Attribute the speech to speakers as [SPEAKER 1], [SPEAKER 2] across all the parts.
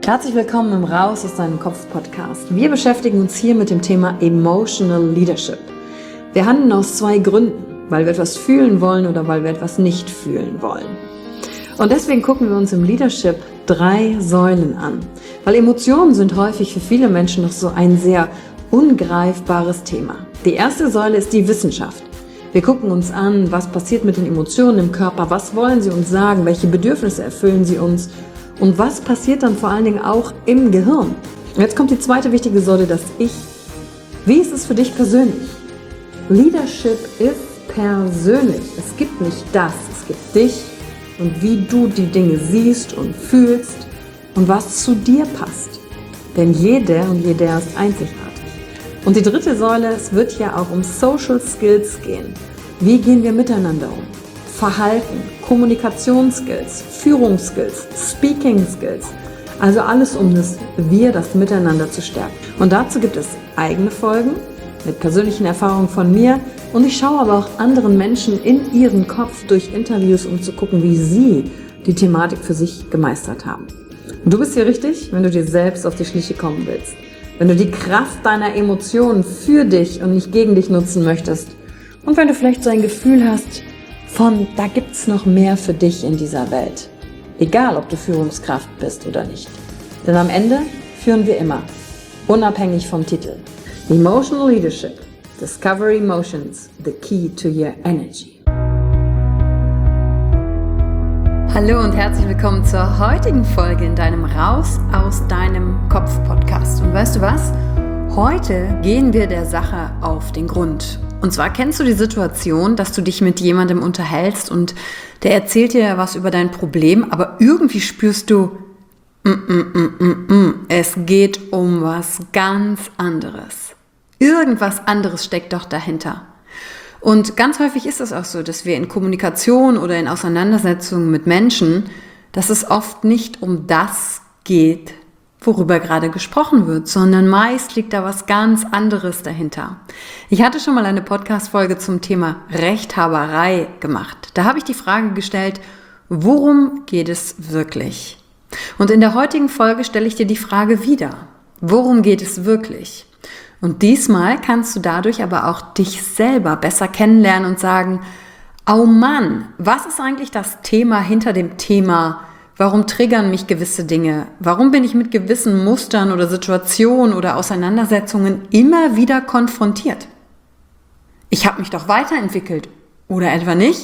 [SPEAKER 1] Herzlich willkommen im Raus aus deinem Kopf Podcast. Wir beschäftigen uns hier mit dem Thema Emotional Leadership. Wir handeln aus zwei Gründen, weil wir etwas fühlen wollen oder weil wir etwas nicht fühlen wollen. Und deswegen gucken wir uns im Leadership 3 Säulen an, weil Emotionen sind häufig für viele Menschen noch so ein sehr ungreifbares Thema. Die erste Säule ist die Wissenschaft. Wir gucken uns an, was passiert mit den Emotionen im Körper, was wollen sie uns sagen, welche Bedürfnisse erfüllen sie uns und was passiert dann vor allen Dingen auch im Gehirn. Und jetzt kommt die zweite wichtige Säule, das Ich. Wie ist es für dich persönlich? Leadership ist persönlich. Es gibt nicht das, es gibt dich und wie du die Dinge siehst und fühlst und was zu dir passt. Denn jeder und jeder ist einzigartig. Und die dritte Säule, es wird ja auch um Social Skills gehen. Wie gehen wir miteinander um? Verhalten, Kommunikationsskills, Führungsskills, Speaking Skills. Also alles um das Miteinander zu stärken. Und dazu gibt es eigene Folgen mit persönlichen Erfahrungen von mir. Und ich schaue aber auch anderen Menschen in ihren Kopf durch Interviews, um zu gucken, wie sie die Thematik für sich gemeistert haben. Und du bist hier richtig, wenn du dir selbst auf die Schliche kommen willst. Wenn du die Kraft deiner Emotionen für dich und nicht gegen dich nutzen möchtest. Und wenn du vielleicht so ein Gefühl hast, da gibt's noch mehr für dich in dieser Welt. Egal, ob du Führungskraft bist oder nicht. Denn am Ende führen wir immer, unabhängig vom Titel. Emotional Leadership. Discover Emotions, the key to your energy. Hallo und herzlich willkommen zur heutigen Folge in deinem Raus aus deinem Kopf Podcast. Und weißt du was? Heute gehen wir der Sache auf den Grund. Und zwar kennst du die Situation, dass du dich mit jemandem unterhältst und der erzählt dir was über dein Problem, aber irgendwie spürst du, es geht um was ganz anderes. Irgendwas anderes steckt doch dahinter. Und ganz häufig ist es auch so, dass wir in Kommunikation oder in Auseinandersetzungen mit Menschen, dass es oft nicht um das geht, worüber gerade gesprochen wird, sondern meist liegt da was ganz anderes dahinter. Ich hatte schon mal eine Podcast-Folge zum Thema Rechthaberei gemacht. Da habe ich die Frage gestellt, worum geht es wirklich? Und in der heutigen Folge stelle ich dir die Frage wieder, worum geht es wirklich? Und diesmal kannst du dadurch aber auch dich selber besser kennenlernen und sagen, oh Mann, was ist eigentlich das Thema hinter dem Thema? Warum triggern mich gewisse Dinge? Warum bin ich mit gewissen Mustern oder Situationen oder Auseinandersetzungen immer wieder konfrontiert? Ich habe mich doch weiterentwickelt, oder etwa nicht?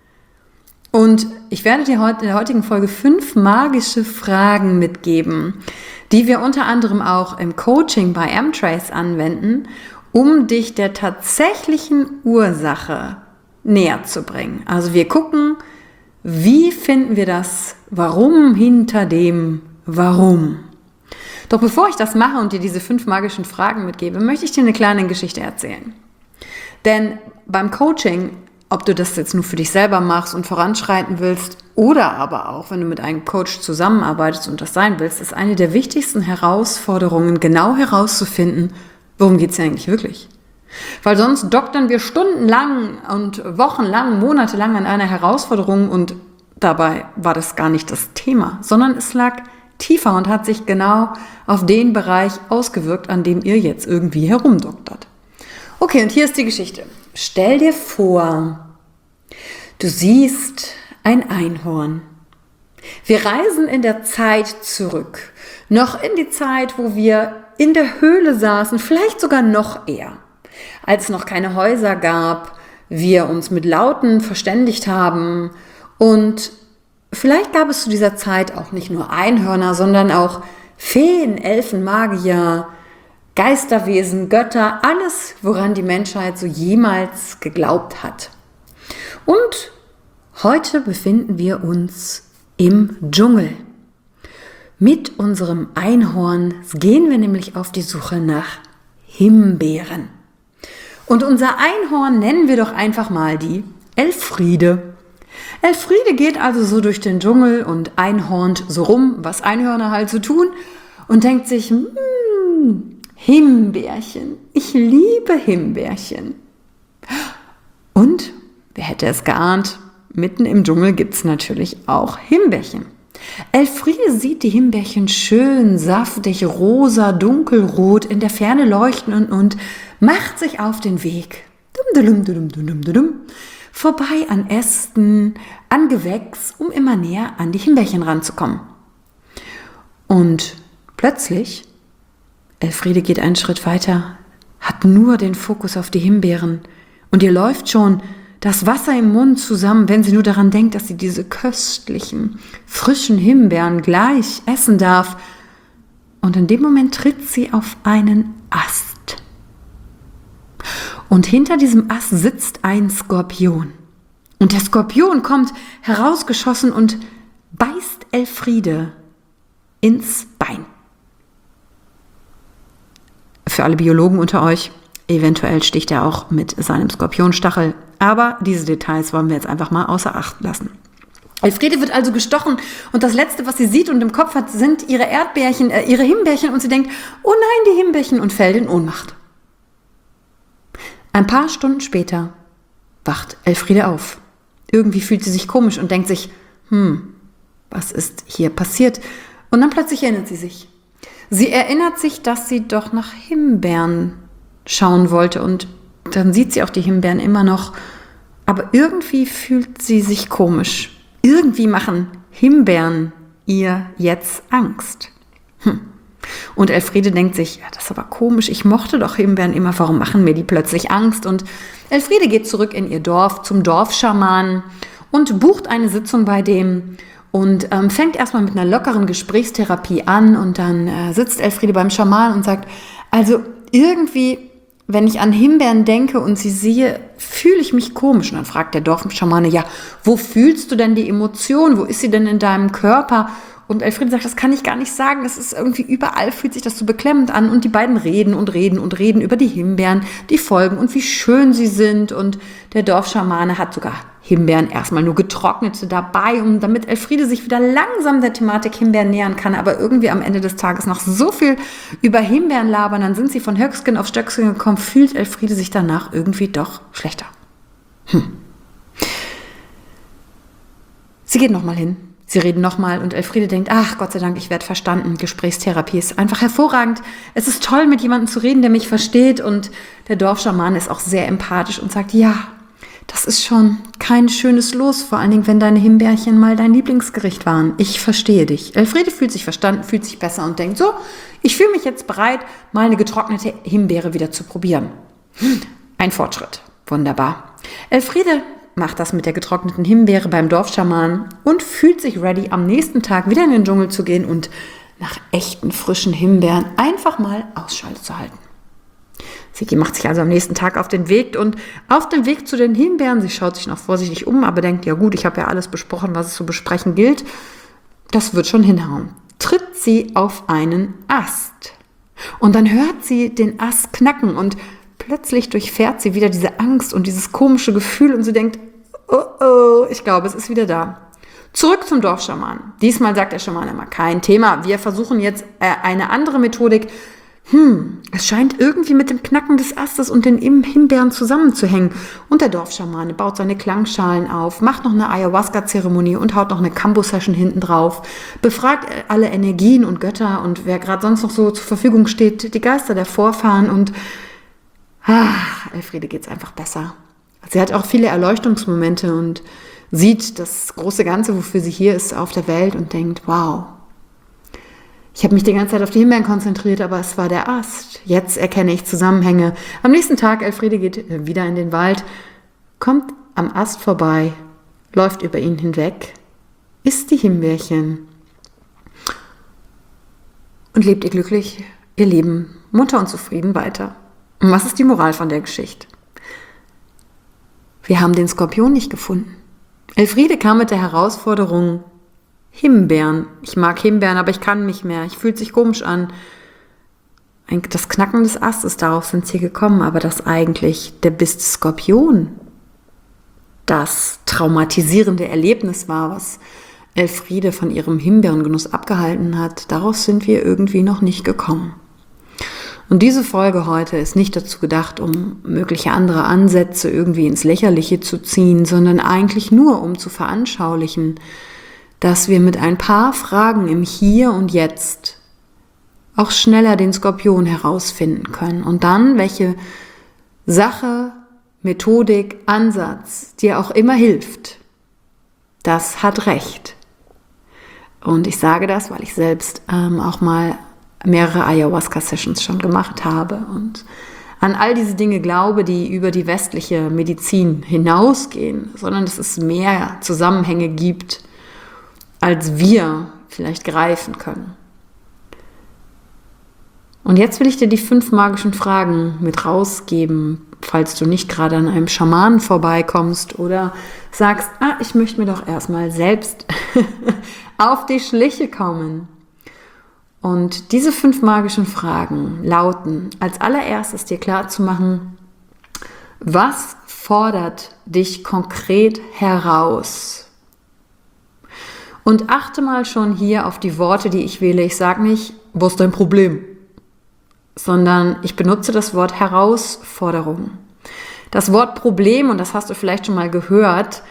[SPEAKER 1] Und ich werde dir heute in der heutigen Folge 5 magische Fragen mitgeben, die wir unter anderem auch im Coaching bei M-Trace anwenden, um dich der tatsächlichen Ursache näher zu bringen. Also wir gucken, wie finden wir das Warum hinter dem Warum? Doch bevor ich das mache und dir diese 5 magischen Fragen mitgebe, möchte ich dir eine kleine Geschichte erzählen. Denn beim Coaching, ob du das jetzt nur für dich selber machst und voranschreiten willst oder aber auch, wenn du mit einem Coach zusammenarbeitest und das sein willst, ist eine der wichtigsten Herausforderungen, genau herauszufinden, worum geht es ja eigentlich wirklich? Weil sonst doktern wir stundenlang und wochenlang, monatelang an einer Herausforderung und dabei war das gar nicht das Thema, sondern es lag tiefer und hat sich genau auf den Bereich ausgewirkt, an dem ihr jetzt irgendwie herumdoktert. Okay, und hier ist die Geschichte. Stell dir vor, du siehst ein Einhorn. Wir reisen in der Zeit zurück, noch in die Zeit, wo wir in der Höhle saßen, vielleicht sogar noch eher. Als es noch keine Häuser gab, wir uns mit Lauten verständigt haben und vielleicht gab es zu dieser Zeit auch nicht nur Einhörner, sondern auch Feen, Elfen, Magier, Geisterwesen, Götter, alles, woran die Menschheit so jemals geglaubt hat. Und heute befinden wir uns im Dschungel. Mit unserem Einhorn gehen wir nämlich auf die Suche nach Himbeeren. Und unser Einhorn nennen wir doch einfach mal die Elfriede. Elfriede geht also so durch den Dschungel und einhornt so rum, was Einhörner halt so tun, und denkt sich, Himbeerchen, ich liebe Himbeerchen. Und, wer hätte es geahnt, mitten im Dschungel gibt es natürlich auch Himbeerchen. Elfriede sieht die Himbeerchen schön saftig, rosa, dunkelrot in der Ferne leuchten und macht sich auf den Weg. Vorbei an Ästen, an Gewächs, um immer näher an die Himbeerchen ranzukommen. Und plötzlich, Elfriede geht einen Schritt weiter, hat nur den Fokus auf die Himbeeren und ihr läuft schon das Wasser im Mund zusammen, wenn sie nur daran denkt, dass sie diese köstlichen, frischen Himbeeren gleich essen darf. Und in dem Moment tritt sie auf einen Ast. Und hinter diesem Ast sitzt ein Skorpion. Und der Skorpion kommt herausgeschossen und beißt Elfriede ins Bein. Für alle Biologen unter euch, eventuell sticht er auch mit seinem Skorpionstachel. Aber diese Details wollen wir jetzt einfach mal außer Acht lassen. Elfriede wird also gestochen und das Letzte, was sie sieht und im Kopf hat, sind ihre ihre Himbeerchen und sie denkt, oh nein, die Himbeerchen, und fällt in Ohnmacht. Ein paar Stunden später wacht Elfriede auf. Irgendwie fühlt sie sich komisch und denkt sich, was ist hier passiert? Und dann plötzlich erinnert sie sich. Sie erinnert sich, dass sie doch nach Himbeeren schauen wollte und dann sieht sie auch die Himbeeren immer noch, aber irgendwie fühlt sie sich komisch. Irgendwie machen Himbeeren ihr jetzt Angst. Und Elfriede denkt sich, ja, das ist aber komisch, ich mochte doch Himbeeren immer, warum machen mir die plötzlich Angst? Und Elfriede geht zurück in ihr Dorf, zum Dorfschamanen und bucht eine Sitzung bei dem und fängt erstmal mit einer lockeren Gesprächstherapie an und dann sitzt Elfriede beim Schaman und sagt, also irgendwie, wenn ich an Himbeeren denke und sie sehe, fühle ich mich komisch. Und dann fragt der Dorfschamane, ja, wo fühlst du denn die Emotion? Wo ist sie denn in deinem Körper? Und Elfriede sagt, das kann ich gar nicht sagen. Es ist irgendwie überall, fühlt sich das so beklemmend an. Und die beiden reden und reden und reden über die Himbeeren, die Folgen und wie schön sie sind. Und der Dorfschamane hat sogar Himbeeren erstmal nur getrocknete dabei, damit Elfriede sich wieder langsam der Thematik Himbeeren nähern kann. Aber irgendwie am Ende des Tages noch so viel über Himbeeren labern, dann sind sie von Höcksken auf Stöcksken gekommen, fühlt Elfriede sich danach irgendwie doch schlechter. Sie geht nochmal hin. Sie reden nochmal und Elfriede denkt, ach Gott sei Dank, ich werde verstanden. Gesprächstherapie ist einfach hervorragend. Es ist toll, mit jemandem zu reden, der mich versteht. Und der Dorfschaman ist auch sehr empathisch und sagt, ja, das ist schon kein schönes Los, vor allen Dingen, wenn deine Himbeerchen mal dein Lieblingsgericht waren. Ich verstehe dich. Elfriede fühlt sich verstanden, fühlt sich besser und denkt, so, ich fühle mich jetzt bereit, mal eine getrocknete Himbeere wieder zu probieren. Ein Fortschritt. Wunderbar. Elfriede macht das mit der getrockneten Himbeere beim Dorfschaman und fühlt sich ready, am nächsten Tag wieder in den Dschungel zu gehen und nach echten, frischen Himbeeren einfach mal Ausschau zu halten. Sie macht sich also am nächsten Tag auf den Weg und auf dem Weg zu den Himbeeren, sie schaut sich noch vorsichtig um, aber denkt, ja gut, ich habe ja alles besprochen, was es zu besprechen gilt, das wird schon hinhauen. Tritt sie auf einen Ast und dann hört sie den Ast knacken und plötzlich durchfährt sie wieder diese Angst und dieses komische Gefühl und sie denkt, oh, ich glaube, es ist wieder da. Zurück zum Dorfschaman. Diesmal sagt der Schaman immer, kein Thema, wir versuchen jetzt eine andere Methodik. Es scheint irgendwie mit dem Knacken des Astes und den Himbeeren zusammenzuhängen. Und der Dorfschamane baut seine Klangschalen auf, macht noch eine Ayahuasca-Zeremonie und haut noch eine Kambo-Session hinten drauf, befragt alle Energien und Götter und wer gerade sonst noch so zur Verfügung steht, die Geister der Vorfahren und Elfriede geht's einfach besser. Sie hat auch viele Erleuchtungsmomente und sieht das große Ganze, wofür sie hier ist, auf der Welt und denkt, wow, ich habe mich die ganze Zeit auf die Himbeeren konzentriert, aber es war der Ast. Jetzt erkenne ich Zusammenhänge. Am nächsten Tag, Elfriede geht wieder in den Wald, kommt am Ast vorbei, läuft über ihn hinweg, isst die Himbeerchen und lebt ihr glücklich ihr Leben munter und zufrieden weiter. Und was ist die Moral von der Geschichte? Wir haben den Skorpion nicht gefunden. Elfriede kam mit der Herausforderung, Himbeeren. Ich mag Himbeeren, aber ich kann nicht mehr. Ich fühlt sich komisch an. Das Knacken des Astes, darauf sind sie gekommen, aber dass eigentlich der Biss des Skorpion das traumatisierende Erlebnis war, was Elfriede von ihrem Himbeerengenuss abgehalten hat, darauf sind wir irgendwie noch nicht gekommen. Und diese Folge heute ist nicht dazu gedacht, um mögliche andere Ansätze irgendwie ins Lächerliche zu ziehen, sondern eigentlich nur, um zu veranschaulichen, dass wir mit ein paar Fragen im Hier und Jetzt auch schneller den Skorpion herausfinden können und dann, welche Sache, Methodik, Ansatz dir auch immer hilft, das hat Recht. Und ich sage das, weil ich selbst auch mal mehrere Ayahuasca-Sessions schon gemacht habe und an all diese Dinge glaube, die über die westliche Medizin hinausgehen, sondern dass es mehr Zusammenhänge gibt, als wir vielleicht greifen können. Und jetzt will ich dir die 5 magischen Fragen mit rausgeben, falls du nicht gerade an einem Schamanen vorbeikommst oder sagst, ich möchte mir doch erstmal selbst auf die Schliche kommen. Und diese 5 magischen Fragen lauten, als allererstes dir klarzumachen, was fordert dich konkret heraus? Und achte mal schon hier auf die Worte, die ich wähle. Ich sage nicht, wo ist dein Problem? Sondern ich benutze das Wort Herausforderung. Das Wort Problem, und das hast du vielleicht schon mal gehört,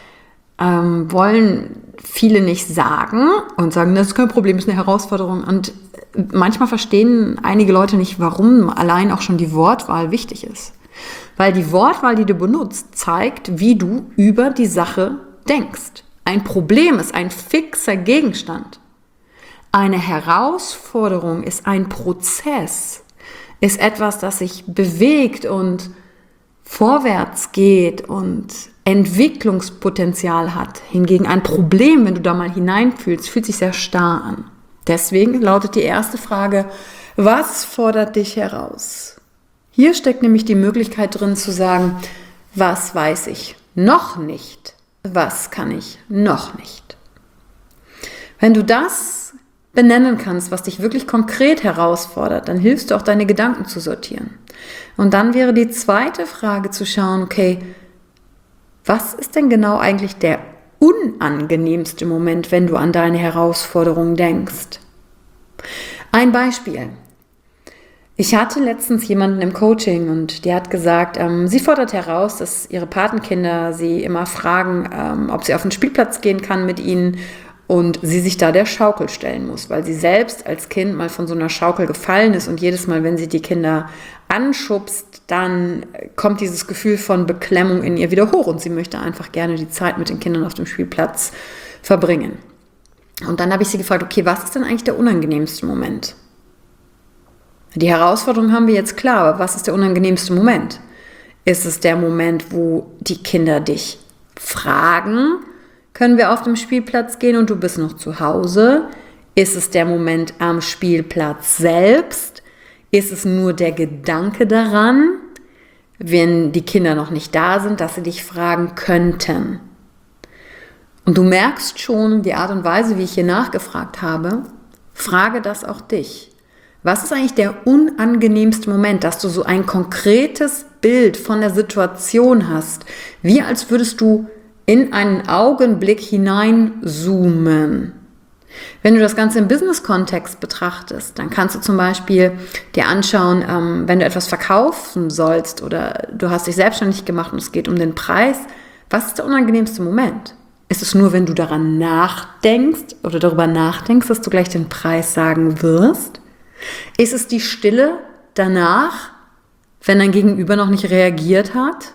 [SPEAKER 1] wollen viele nicht sagen und sagen, das ist kein Problem, das ist eine Herausforderung. Und manchmal verstehen einige Leute nicht, warum allein auch schon die Wortwahl wichtig ist. Weil die Wortwahl, die du benutzt, zeigt, wie du über die Sache denkst. Ein Problem ist ein fixer Gegenstand. Eine Herausforderung ist ein Prozess, ist etwas, das sich bewegt und vorwärts geht und Entwicklungspotenzial hat. Hingegen ein Problem, wenn du da mal hineinfühlst, fühlt sich sehr starr an. Deswegen lautet die erste Frage, was fordert dich heraus? Hier steckt nämlich die Möglichkeit drin zu sagen, was weiß ich noch nicht? Was kann ich noch nicht? Wenn du das benennen kannst, was dich wirklich konkret herausfordert, dann hilfst du auch, deine Gedanken zu sortieren. Und dann wäre die zweite Frage zu schauen, okay, was ist denn genau eigentlich der unangenehmste Moment, wenn du an deine Herausforderung denkst? Ein Beispiel. Ich hatte letztens jemanden im Coaching und die hat gesagt, sie fordert heraus, dass ihre Patenkinder sie immer fragen, ob sie auf den Spielplatz gehen kann mit ihnen und sie sich da der Schaukel stellen muss, weil sie selbst als Kind mal von so einer Schaukel gefallen ist und jedes Mal, wenn sie die Kinder anschubst, dann kommt dieses Gefühl von Beklemmung in ihr wieder hoch und sie möchte einfach gerne die Zeit mit den Kindern auf dem Spielplatz verbringen. Und dann habe ich sie gefragt, okay, was ist denn eigentlich der unangenehmste Moment? Die Herausforderung haben wir jetzt klar, aber was ist der unangenehmste Moment? Ist es der Moment, wo die Kinder dich fragen, können wir auf dem Spielplatz gehen und du bist noch zu Hause? Ist es der Moment am Spielplatz selbst? Ist es nur der Gedanke daran, wenn die Kinder noch nicht da sind, dass sie dich fragen könnten? Und du merkst schon die Art und Weise, wie ich hier nachgefragt habe, frage das auch dich. Was ist eigentlich der unangenehmste Moment, dass du so ein konkretes Bild von der Situation hast, wie als würdest du in einen Augenblick hineinzoomen? Wenn du das Ganze im Business-Kontext betrachtest, dann kannst du zum Beispiel dir anschauen, wenn du etwas verkaufen sollst oder du hast dich selbstständig gemacht und es geht um den Preis, was ist der unangenehmste Moment? Ist es nur, wenn du daran nachdenkst oder darüber nachdenkst, dass du gleich den Preis sagen wirst? Ist es die Stille danach, wenn dein Gegenüber noch nicht reagiert hat?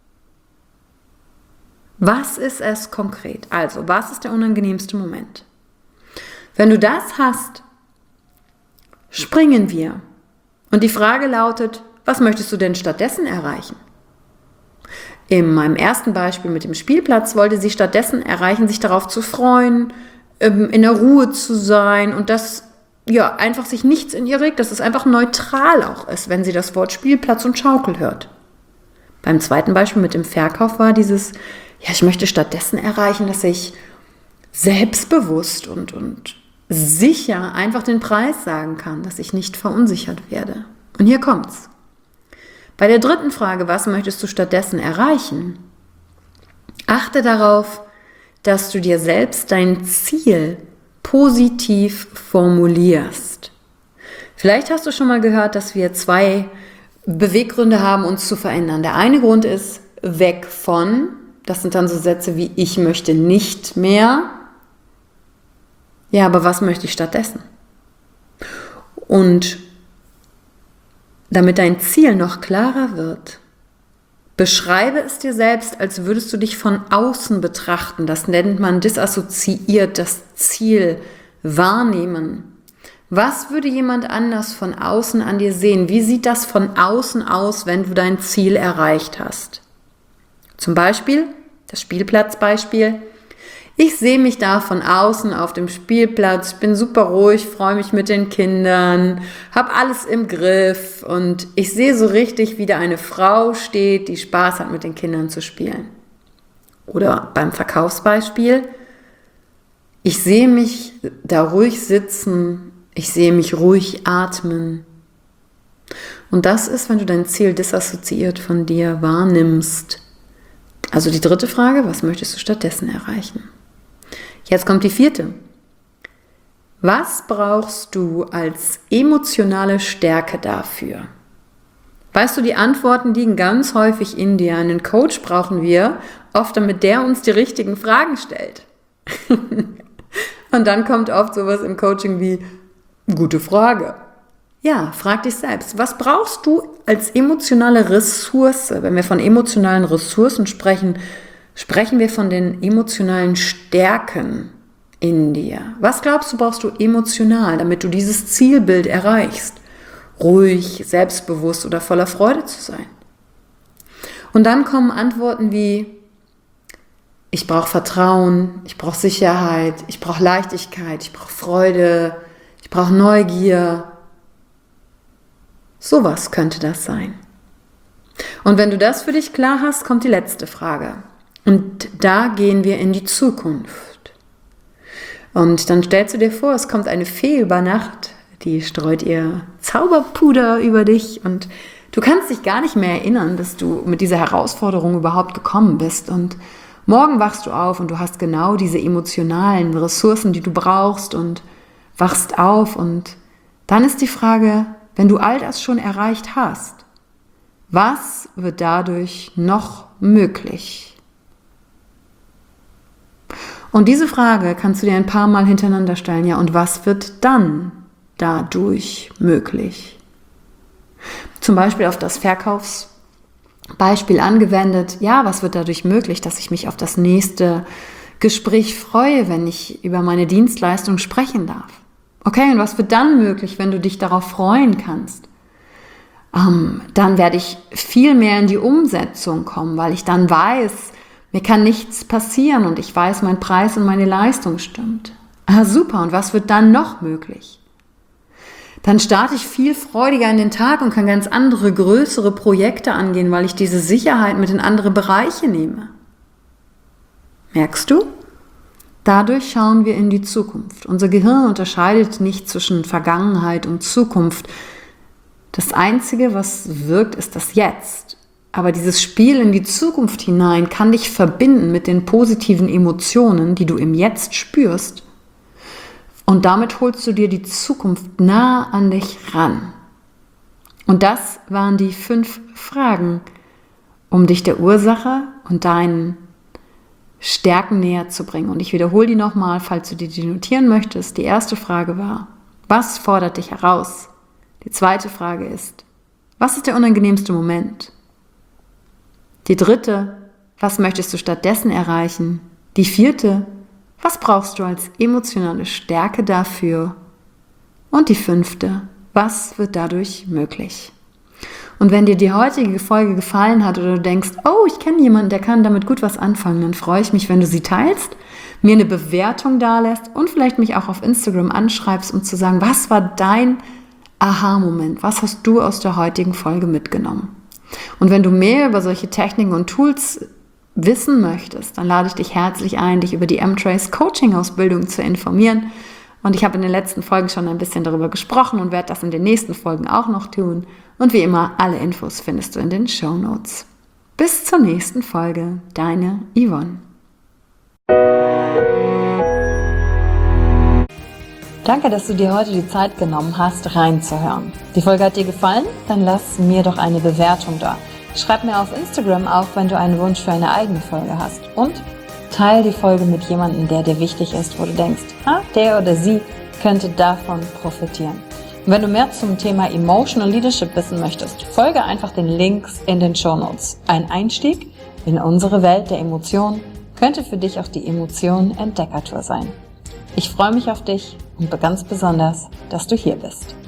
[SPEAKER 1] Was ist es konkret? Also, was ist der unangenehmste Moment? Wenn du das hast, springen wir. Und die Frage lautet, was möchtest du denn stattdessen erreichen? In meinem ersten Beispiel mit dem Spielplatz wollte sie stattdessen erreichen, sich darauf zu freuen, in der Ruhe zu sein und das einfach sich nichts in ihr regt, dass es einfach neutral auch ist, wenn sie das Wort Spielplatz und Schaukel hört. Beim zweiten Beispiel mit dem Verkauf war dieses, ich möchte stattdessen erreichen, dass ich selbstbewusst und sicher einfach den Preis sagen kann, dass ich nicht verunsichert werde. Und hier kommt's. Bei der dritten Frage, was möchtest du stattdessen erreichen? Achte darauf, dass du dir selbst dein Ziel positiv formulierst. Vielleicht hast du schon mal gehört, dass wir 2 Beweggründe haben, uns zu verändern. Der eine Grund ist weg von, das sind dann so Sätze wie ich möchte nicht mehr, Ja, aber was möchte ich stattdessen? Und damit dein Ziel noch klarer wird, beschreibe es dir selbst, als würdest du dich von außen betrachten. Das nennt man disassoziiert, das Ziel wahrnehmen. Was würde jemand anders von außen an dir sehen? Wie sieht das von außen aus, wenn du dein Ziel erreicht hast? Zum Beispiel, das Spielplatzbeispiel. Ich sehe mich da von außen auf dem Spielplatz, bin super ruhig, freue mich mit den Kindern, habe alles im Griff und ich sehe so richtig, wie da eine Frau steht, die Spaß hat, mit den Kindern zu spielen. Oder beim Verkaufsbeispiel, ich sehe mich da ruhig sitzen, ich sehe mich ruhig atmen. Und das ist, wenn du dein Ziel disassoziiert von dir wahrnimmst. Also die dritte Frage, was möchtest du stattdessen erreichen? Jetzt kommt die vierte. Was brauchst du als emotionale Stärke dafür? Weißt du, die Antworten liegen ganz häufig in dir. Einen Coach brauchen wir, oft damit der uns die richtigen Fragen stellt. Und dann kommt oft sowas im Coaching wie, gute Frage. Ja, frag dich selbst, was brauchst du als emotionale Ressource? Wenn wir von emotionalen Ressourcen sprechen, sprechen wir von den emotionalen Stärken in dir. Was glaubst du, brauchst du emotional, damit du dieses Zielbild erreichst? Ruhig, selbstbewusst oder voller Freude zu sein. Und dann kommen Antworten wie, ich brauche Vertrauen, ich brauche Sicherheit, ich brauche Leichtigkeit, ich brauche Freude, ich brauche Neugier. Sowas könnte das sein. Und wenn du das für dich klar hast, kommt die letzte Frage. Und da gehen wir in die Zukunft. Und dann stellst du dir vor, es kommt eine Fee über Nacht, die streut ihr Zauberpuder über dich und du kannst dich gar nicht mehr erinnern, dass du mit dieser Herausforderung überhaupt gekommen bist. Und morgen wachst du auf und du hast genau diese emotionalen Ressourcen, die du brauchst und wachst auf. Und dann ist die Frage, wenn du all das schon erreicht hast, was wird dadurch noch möglich? Und diese Frage kannst du dir ein paar Mal hintereinander stellen. Ja, und was wird dann dadurch möglich? Zum Beispiel auf das Verkaufsbeispiel angewendet. Ja, was wird dadurch möglich, dass ich mich auf das nächste Gespräch freue, wenn ich über meine Dienstleistung sprechen darf? Okay, und was wird dann möglich, wenn du dich darauf freuen kannst? Dann werde ich viel mehr in die Umsetzung kommen, weil ich dann weiß, mir kann nichts passieren und ich weiß, mein Preis und meine Leistung stimmt. Ah, super, und was wird dann noch möglich? Dann starte ich viel freudiger in den Tag und kann ganz andere, größere Projekte angehen, weil ich diese Sicherheit mit in andere Bereiche nehme. Merkst du? Dadurch schauen wir in die Zukunft. Unser Gehirn unterscheidet nicht zwischen Vergangenheit und Zukunft. Das Einzige, was wirkt, ist das Jetzt. Aber dieses Spiel in die Zukunft hinein kann dich verbinden mit den positiven Emotionen, die du im Jetzt spürst. Und damit holst du dir die Zukunft nah an dich ran. Und das waren die 5 Fragen, um dich der Ursache und deinen Stärken näher zu bringen. Und ich wiederhole die nochmal, falls du die notieren möchtest. Die erste Frage war, was fordert dich heraus? Die zweite Frage ist, was ist der unangenehmste Moment? Die dritte, was möchtest du stattdessen erreichen? Die vierte, was brauchst du als emotionale Stärke dafür? Und die 5, was wird dadurch möglich? Und wenn dir die heutige Folge gefallen hat oder du denkst, oh, ich kenne jemanden, der kann damit gut was anfangen, dann freue ich mich, wenn du sie teilst, mir eine Bewertung dalässt und vielleicht mich auch auf Instagram anschreibst, um zu sagen, was war dein Aha-Moment? Was hast du aus der heutigen Folge mitgenommen? Und wenn du mehr über solche Techniken und Tools wissen möchtest, dann lade ich dich herzlich ein, dich über die M-Trace Coaching-Ausbildung zu informieren. Und ich habe in den letzten Folgen schon ein bisschen darüber gesprochen und werde das in den nächsten Folgen auch noch tun. Und wie immer, alle Infos findest du in den Shownotes. Bis zur nächsten Folge, deine Yvonne. Danke, dass du dir heute die Zeit genommen hast, reinzuhören. Die Folge hat dir gefallen? Dann lass mir doch eine Bewertung da. Schreib mir auf Instagram auch, wenn du einen Wunsch für eine eigene Folge hast. Und
[SPEAKER 2] teil die Folge mit jemandem, der dir wichtig ist, wo du denkst, der oder sie könnte davon profitieren. Und wenn du mehr zum Thema Emotional Leadership wissen möchtest, folge einfach den Links in den Shownotes. Ein Einstieg in unsere Welt der Emotionen könnte für dich auch die Emotionen-Entdeckertour sein. Ich freue mich auf dich und ganz besonders, dass du hier bist.